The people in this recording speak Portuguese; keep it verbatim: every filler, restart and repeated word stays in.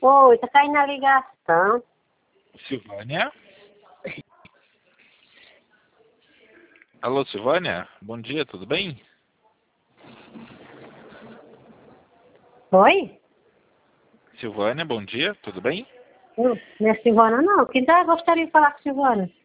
Oi, tá caindo a ligação. Silvânia? Alô, Silvânia? Bom dia, tudo bem? Oi? Silvânia, bom dia, tudo bem? Não, não é Silvana, não. Quem tá gostaria de falar com Silvana?